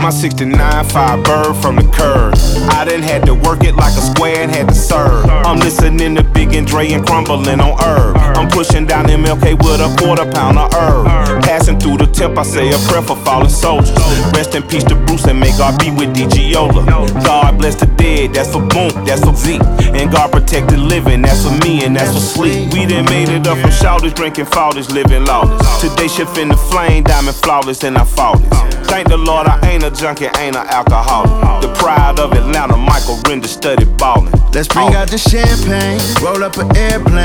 my 69, fire bird from the curb. I done had to work it like a square and had to serve. I'm listening to Big and Dre and crumbling on herb. I'm pushing down MLK with a quarter-pound of herb. Passing through the temp, I say a prayer for fallen soldiers. Rest in peace to Bruce and may God be with DJ Yola. God bless the dead, that's for Boom, that's for Z. And God protect the living, that's for me and that's for Sleep. We done made it up from shouters, drinking fathers, living lawless. Today shift in the flame, diamond flawless, and I fought it. Thank the Lord I ain't a junkie, ain't an alcoholic. The pride of Atlanta, Michael Render studied ballin'. Let's bring out the champagne, roll up an airplane.